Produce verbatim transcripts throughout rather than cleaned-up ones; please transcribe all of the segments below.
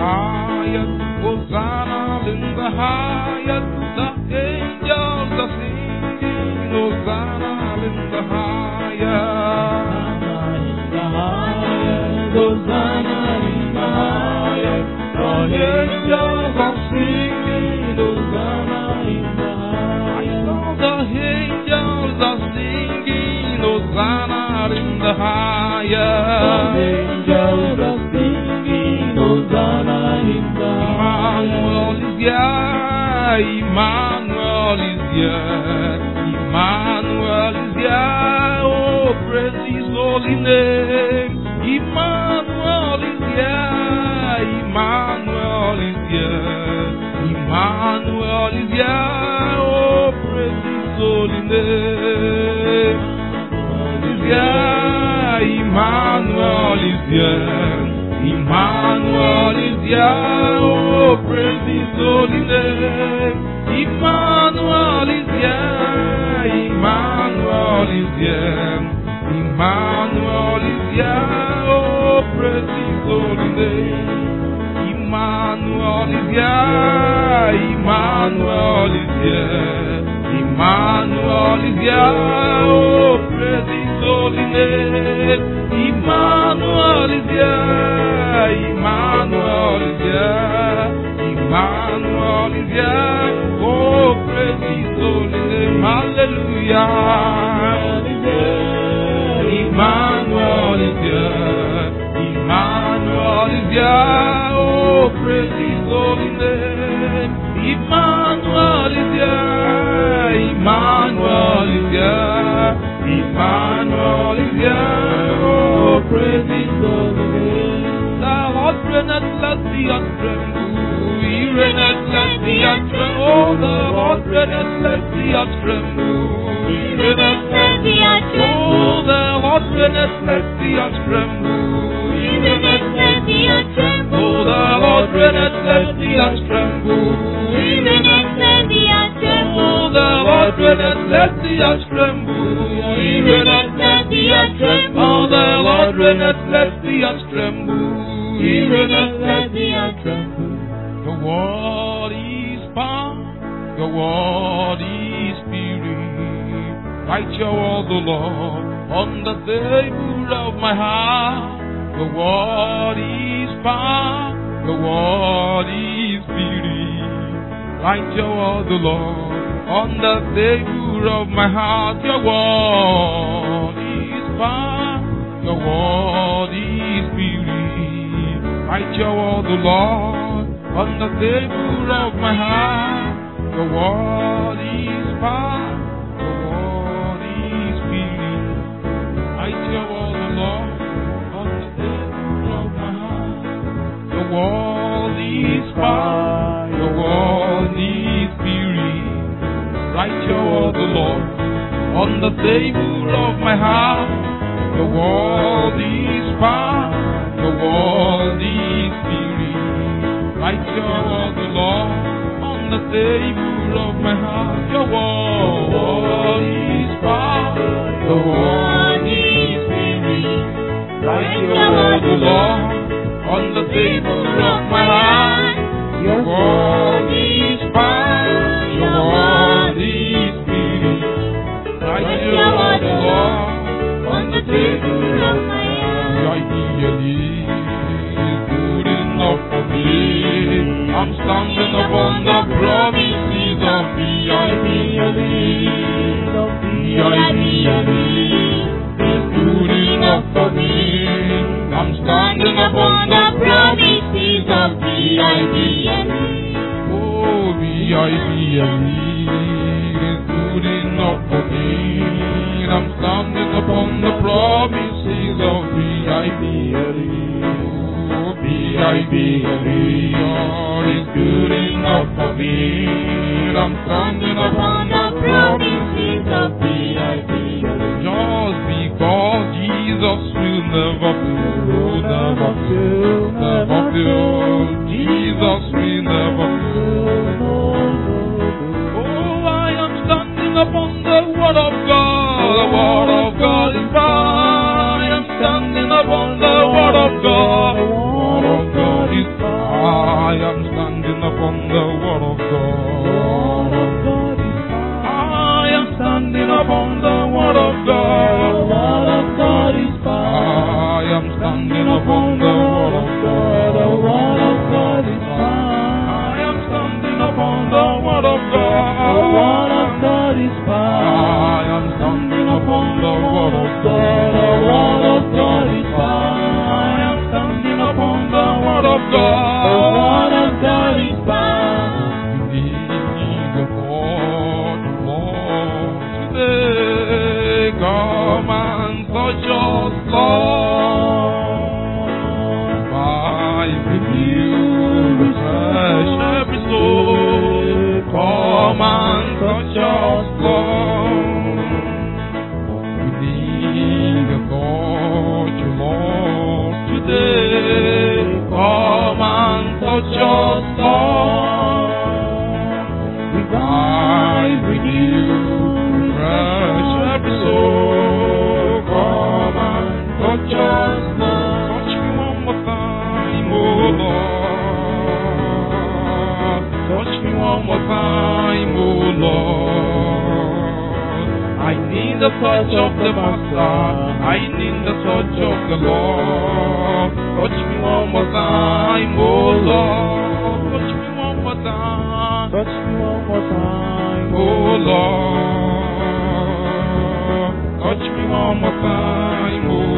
highest, Hosanna in the highest. The angels are singing, Hosanna in the highest. Hosanna in the highest. The angels are singing, Hosanna in the highest. The angels are singing, Hosanna in the highest. The angels are singing, Hosanna in the Emmanuel is here, Emmanuel is here, Emmanuel is here. Oh, praise His holy name. Emmanuel is here, Emmanuel is here, Emmanuel is here. Oh, praise His holy name. Emmanuel is here, Emmanuel is here. Oh, praise His holy name. Emmanuel is here, Emmanuel is here, Emmanuel is here. Oh, praise His holy name. Emmanuel is here, Emmanuel is here, Emmanuel is here. Oh, praise His holy name. Emmanuel is here, Emmanuel is here, Emmanuel is here. Oh, praise His holy name. Hallelujah. Emmanuel is here, Emmanuel is here. Oh, praise His holy name. Emmanuel is here, Emmanuel is here, Emmanuel is here. Oh, praise His holy name. The Lord reigneth, let the earth tremble. He reigneth, let the earth tremble. Oh, the Lord reigneth, let the earth tremble. He reigneth, let the earth tremble. Oh, the Lord reigneth, let the earth tremble. He reigneth, let the earth tremble. Oh, the Lord reigneth, let the earth tremble. He reigneth, let the earth tremble. Oh, the Lord reigneth, let the earth tremble. He reigneth, let the earth tremble. Oh, the Lord reigneth, let the earth tremble. He reigneth, let the earth tremble. Your word is power, your word is spirit. Write your word, O Lord, on the table of my heart. Your word is power, your word is spirit. Write your word, O Lord, on the table of my heart. Your word is power, your word is spirit. Write your word, O Lord, on the table of my heart. Your word is power, your word is spirit. Write your word, O Lord, on the table of my heart. Your word is power, your word is spirit. Write your word, O Lord, on the table of my heart. Your word is power, your word is spirit. Write your word, O Lord, on the table of my heart. Your word is power, your word is spirit. Write your word, O Lord, on the table of my heart. Your word is power, your word is spirit. Write your word, O Lord, on the table of my heart. Good enough for me. I'm standing upon the promises of the I B L E. The I B L E is good enough for me. I'm standing upon the promises of the I B L E. Oh, the I B L E is good enough for me. I'm standing upon the promises of the I B L E. Oh, the I B L E is good enough for me. I'm standing upon the promises of the I B L E. Just because Jesus will never fail, never fail, never fail. Jesus will never fail. Oh, I am standing upon the word of God. The word of God is power. I am standing upon the word of God. The word of God is power. I am standing upon the word of God. I am standing upon the word of God. I am standing upon the word of God. I am standing upon the word of God. I am standing upon the word of God. I am standing upon the word of God. We need the God more today. Come and touch us, Lord. Revive, renew, refresh every soul. Come and touch us, Lord. We need the God more today. Come and touch us, Lord. Revive, renew, refresh every soul. Come and touch us, Lord. Touch me one more time, oh Lord. Touch me one more time, oh Lord. I need the touch of the Master. I need the touch of the Lord. Touch me one more time, oh Lord. Touch me one more time. Touch me one more time, Oh Lord. Touch me one more time, oh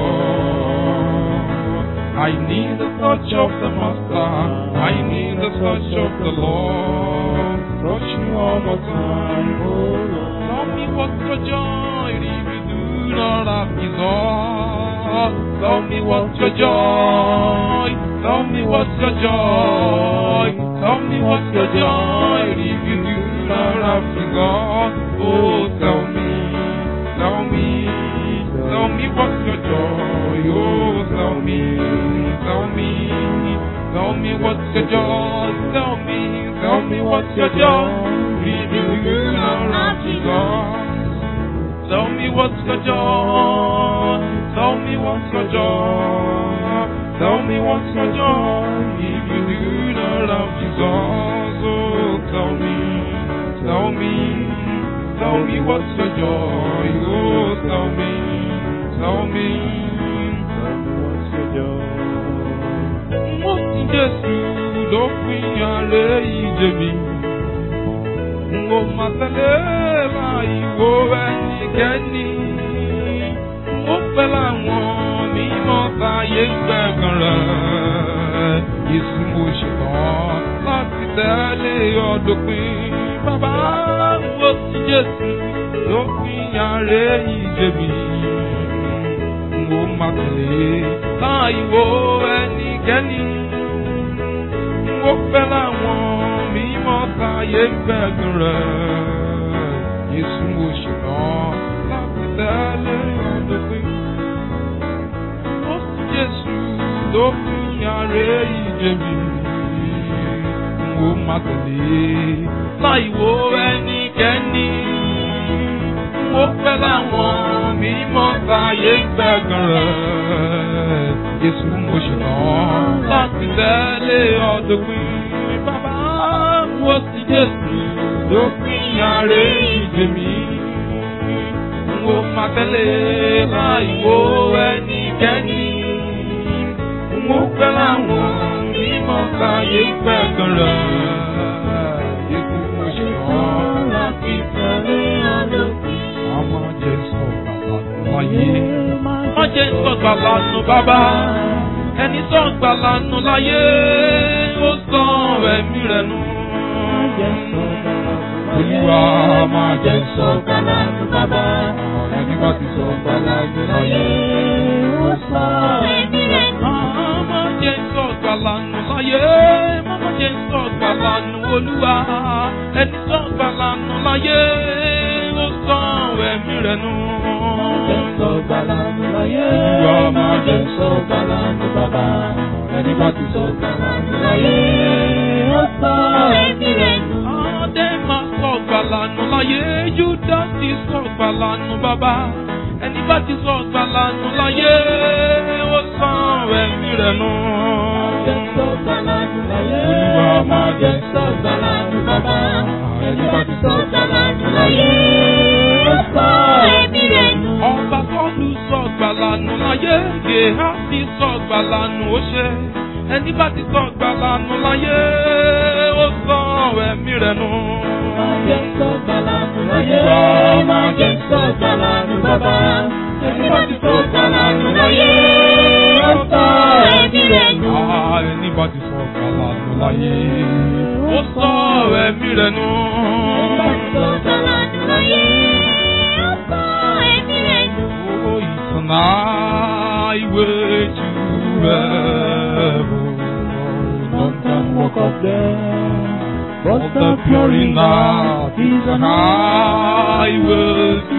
Lord. I need the touch of the Master. I need the touch of the Lord. Touch me one more time, oh Lord. Tell me what's your joy if you do not have His all. Tell me what's your joy. Tell me what's your joy. Tell me what's your joy if you do not have His all. Oh, tell me, tell me, tell me what's your joy. Oh, tell me, tell me, tell me what's your joy. Tell me, tell me what's your joy if you do not have His all. Tell me what's your joy. Tell me what's your joy. Tell me what's your joy if you do not have Jesus. Oh, tell me, tell me, tell me what's your joy. Oh, tell me, tell me, tell me what's your joy. What's Jesus? Don't be a lady. Ngo masalela iwo ẹnikẹ́ni. Mo fẹ́ láwọn mímọ́ sáyé gbẹ̀gàn rẹ̀. Yéṣu mo ṣetán láti tẹ̀lé ọdọ̀pin. Bàbá wo ti Jésù ló pín ààrẹ ìjẹ̀bi. Ngo masalela láìwo ẹnikẹ́ni. Mo fẹ́ láwọn mímọ́ sáyé gbẹ̀gàn rẹ̀. Yéṣu mo ṣetán láti tẹ̀lé ọdọ̀pin. Ó sì Jésù ló pín ààrẹ ìjẹ̀bi. Mo máa tẹ̀lé láìwo ẹnikẹ́ni. Mo fẹ́ láwọn mímọ́ sáyé gbẹ̀gàn rẹ̀. Yéṣu mo ṣetán láti tẹ̀lé ọdọ̀pin. Bàbá wo sì Jésù ló pín ààrẹ ìjẹ̀bi. Mo máa tẹ̀lé láìwo ẹnikẹ́ni. Mo fẹ́ láwọn mímọ́ sáyé gbẹ̀gàn rẹ̀. Yéṣu mo ṣetán láti tẹ̀lé ọdọ̀pin. Ọmọ Jésù bàbá láyé. Ọmọ Jésù bàbá nù bàbá. Ẹni sọ gbàlà nù láyé. Ó sọ ẹ̀mí rẹ̀ nù. Olúwa máa jẹ́ sọ gbàlà nù bàbá. Ẹni bá ti sọ gbàlà nù láyé. Ó sọ ẹ̀mí rẹ̀ nù. Ọmọ Jésù gbàlà nù láyé. Ọmọ Jésù gbàlà nù Olúwa. Ẹni sọ gbàlà nù láyé. Ó sọ ẹ̀mí rẹ̀ nù. Jésù gbàlà nù láyé. Olúwa máa jẹ́ sọ gbàlà nù bàbá. Ẹni bá ti sọ gbàlà nù láyé. Ó sọ ẹ̀mí rẹ̀ nù. Adé máa sọ gbàlà nù láyé. Júdà ti sọ gbàlà nù bàbá. Ẹni bá ti sọ gbàlà nù láyé. Ó sọ ẹ̀mí rẹ̀ nù. jẹ́ sọ́gbà lánàá láyé. Olúwa má jẹ́ sọ́gbà lánàá bàbá. Ẹni bá ti sọ́gbà lánàá láyé. Ó sọ ẹ̀mí rẹ̀ nù. Ọba tọ́lú sọ́gbà lánàá láyé. Gèhá ti sọ́gbà lánàá ó ṣe. Ẹni bá ti sọ́gbà lánàá láyé. Ó sọ ẹ̀mí rẹ̀ nù. Má jẹ́ sọ́gbà lánàá láyé. Má jẹ́ sọ́gbà lánàá bàbá. Ẹni bá ti sọ́gbà lánàá láyé. Ó sọ ẹ̀mí rẹ̀ nù. Ẹni bá ti sọ́gbà lánàá láyé. Ó sọ ẹ̀mí rẹ̀ nù. Ẹni bá ti sọ́gbà lánàá láyé. Ó sọ ẹ̀mí rẹ̀ nù. Oh, it's an highway to heaven. None can walk up there. But the pure in heart is an highway to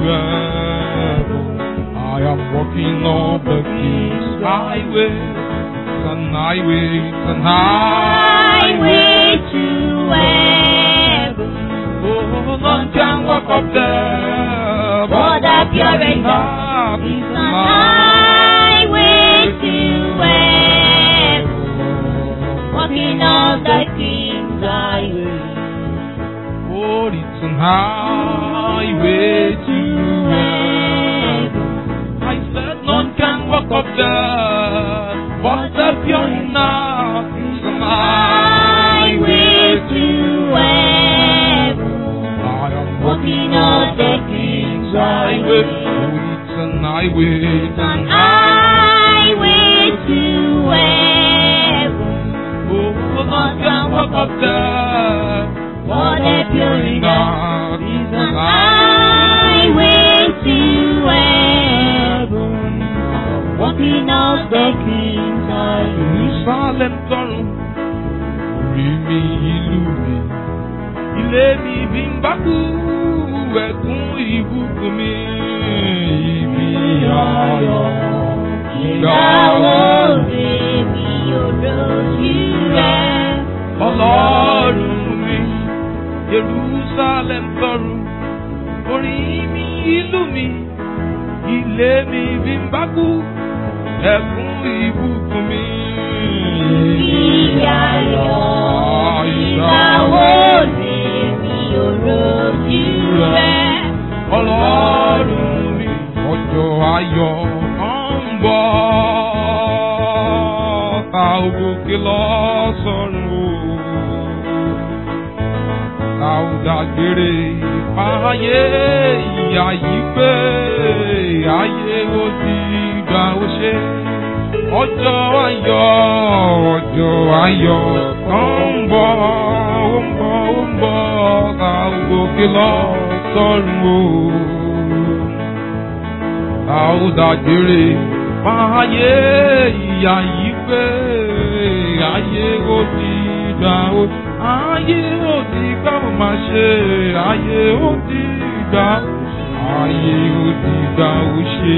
heaven. I am walking on the King's highway. It's an highway, it's an highway to heaven. Oh, none can walk up there. But the pure in heart is an highway to heaven. Walking on the King's highway. Oh, it's an highway to heaven. I said none can walk up there, but the pure in heart is an highway to heaven. I am walking on the King's highway. Oh, it's an highway, it's an highway to heaven. Oh, none can walk up there, but the pure in heart is an highway to heaven. Walking on the King's highway. Jerusalem tọrùn, orí mi ìlú mi, ilé mi bí ń bá kú, ẹkún ìbùkún mi, ibi ayọ̀ ìgbà òde mi ò lójú rẹ̀. Ọlọ́run mi, Jerusalem tọrùn, orí mi ìlú mi, ilé mi bí ń bá kú, ẹkún ìbùkún mi. Ìyá ayọ̀ ìgbà òde mi ò lójú rẹ̀. Ọlọ́run mi, ọjọ́ ayọ̀ kan ń bọ̀, ta ògòkè lọ sọ́run o. Ta ò dágbére fáyé ìyà yìí pé ayé ó ti gbà ó ṣe. Ọjọ́ ayọ̀, ọjọ́ ayọ̀ kan ń bọ̀, ó ń bọ̀, ó ń bọ̀, ta ògòkè lọ sọ́run o. Ta ò dágbére fáyé ìyà yìí pé ayé ó ti gbà ó ṣe. Ayé ó ti gbà ó máa ṣe, ayé ó ti gbà ó ṣe, ayé ó ti gbà ó ṣe.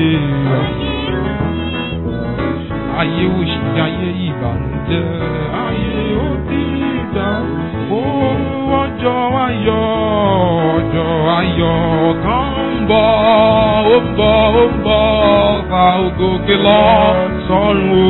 Ayé ó ṣe ayé ìbànújẹ́, ayé ó ti gbà ó. Ọjọ́ ayọ̀, ọjọ́ ayọ̀ kan ń bọ̀, ó ń bọ̀, ó ń bọ̀, ká ògòkè lọ sọ́run o.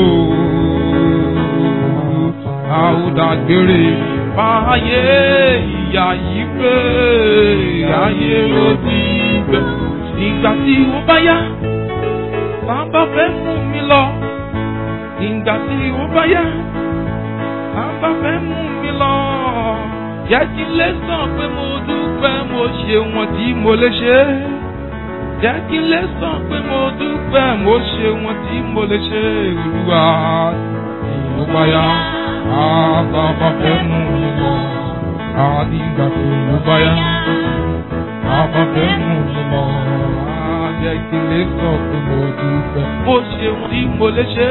A ó dágbére fáyé ìyà yìí pé ayé ó ti gbẹ. Ìgbà tí ó bá yá, bàbá fẹ́ mú mi lọ. Ìgbà tí ó bá yá, bàbá fẹ́ mú mi lọ. Jẹ́ kí n lè sàn pé mo dúpẹ́, mo ṣe wọ́n tí mo lè ṣe. Jẹ́ kí n lè sàn pé mo dúpẹ́, mo ṣe wọ́n tí mo lè ṣe. Olúwa tí ó bá yá, bàbá fẹ́ mú mi lọ. Àdìgbà tí ó bá yá, bàbá fẹ́ mú mi lọ. Jẹ́ kí n lè sàn pé mo dúpẹ́, mo ṣe wọ́n tí mo lè ṣe.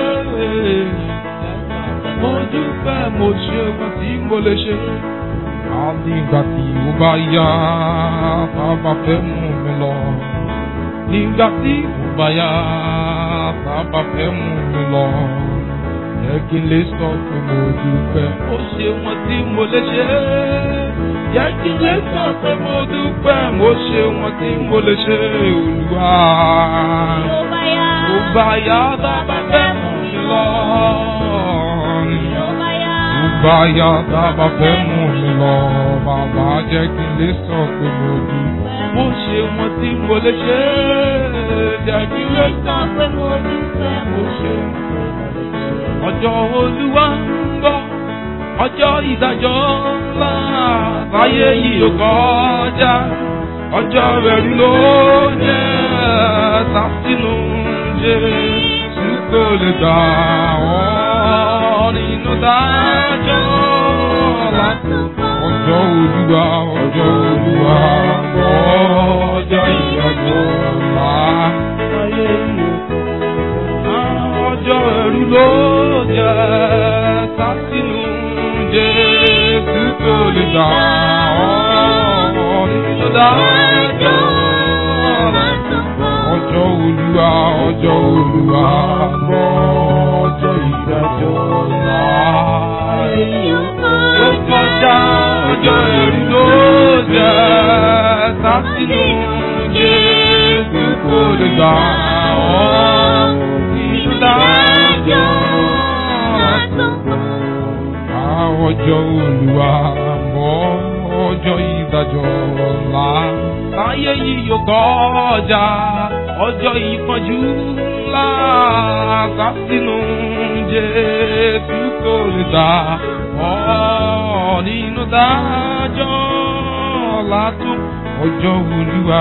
Mo dúpẹ́, mo ṣe wọ́n tí mo lè ṣe. Àdìgbà tí ó bá yá, bàbá fẹ́ mú mi lọ. Nígbà tí ó bá yá, bàbá fẹ́ mú mi lọ. Jẹ́ kí n lè sọ pé mo dúpẹ́, mo ṣe wọ́n tí mo lè ṣe. Jẹ́ kí n lè sọ pé mo dúpẹ́, mo ṣe wọ́n tí mo lè ṣe. Olúwa tó bá yá, bàbá fẹ́ mú mi lọ. báyà dábàá fẹ́ mú mi lọ, bàbá jẹ́ kí n lè sọ pé mo dúpẹ́. Mo ṣe wọn tí mo lè ṣe, jẹ́ kí n lè sọ pé mo dúpẹ́. Mo ṣe ọjọ́ Olúwa ń bọ̀, ọjọ́ ìdájọ́ ńlá, láyé yìí ò kọjá, ọjọ́ ẹ̀rí ló jẹ́, sásínú Jésù kò lè gbà ọ́ nínú dájọ́ ńlá. Ọjọ́ Olúwa, ọjọ́ Olúwa ń bọ̀, ọjọ́ ìdájọ́ ńlá, ọjọ́ ẹ̀rí ló jẹ́, sásínú Jésù kò lè gbà ọ́ nínú dájọ́ ńlá. Ọjọ́ Olúwa, ọjọ́ Olúwa ń bọ̀, ọjọ́ ìdájọ́ ńlá. Ó kọjá ọjọ́ ẹ̀rí ló jẹ́, sásínú Jésù kò lè gbà ọ́ nínú dájọ́ ńlá. Ọjọ́ Olúwa ń bọ̀, ọjọ́ ìdájọ́ ńlá, láyé yìí yóò kọjá, ọjọ́ ìpọ́njú ńlá, sásínú Jésù kò lè gbà ọ́ nínú dájọ́ ńlá tún. Ọjọ́ Olúwa,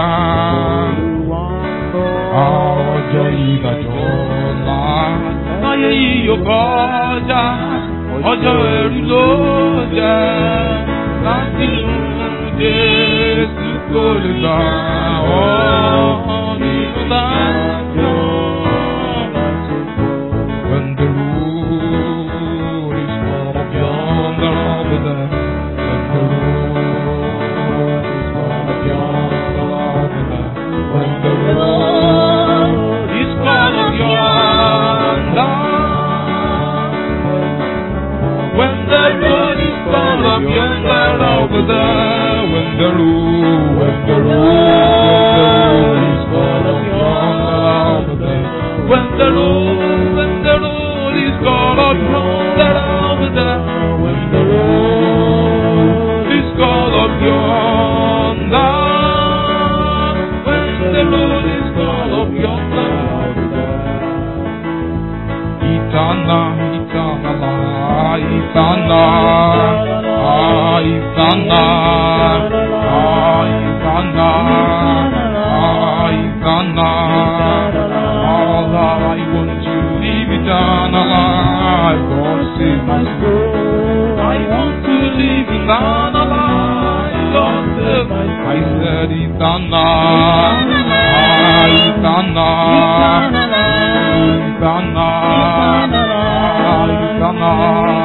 ọjọ́ ìdájọ́ ńlá, láyé yìí yóò kọjá, ọjọ́ ẹ̀rí ló jẹ́, sásínú Jésù kò lè gbà ọ́ nínú dájọ́ ńlá. When the road is full of yonder over there, when the road is full of yonder over there, when the road is full of yonder, when the road is full of yonder over there, when the road, when the road is full of yonder over there, when the road, when the road is full of yonder over there, when the road is full of yonder, when the road is full of yonder over there. Itana, Itana, Itana, Itana, Itana, Itana. All I want to live eternal life, God save my soul. I want to live eternal life, God save my soul. I said Itana, Itana, Itana, Itana.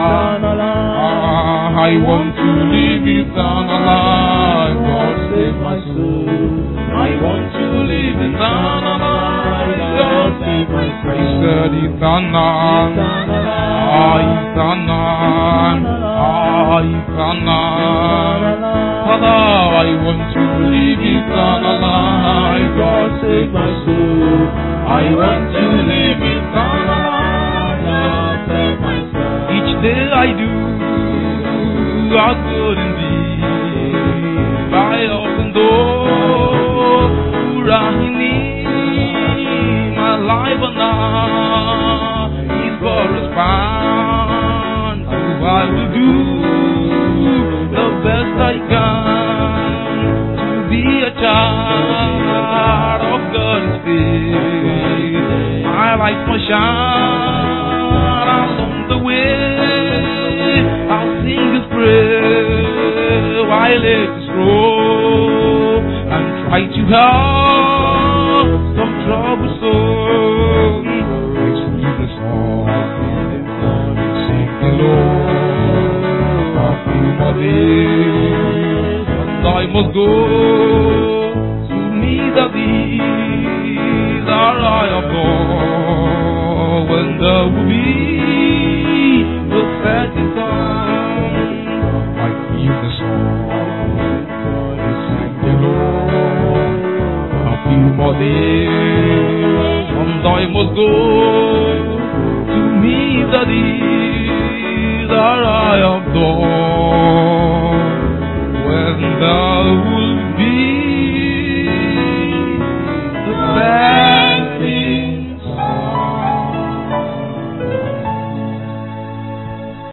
I want to live eternal life, God save my soul. I want to live eternal life, God save my soul. I said eternal, ah, eternal, ah, eternal. Father, I want to live eternal life, God save my soul. I want to live eternal life, God save my soul. Each day I do are good indeed. By open door, Urahini, my life and now is correspond. So I will do the best I can to be a child of God's faith. My light must shine along the way. I'll sing His praise while it is slow, and try to help some troubled soul. I sing the song, sing the Lord, I feel my days, and I must go to meet the these are I of God, when there will be the setting sun. I feel the song, I sing the Lord, I feel my days, and I must go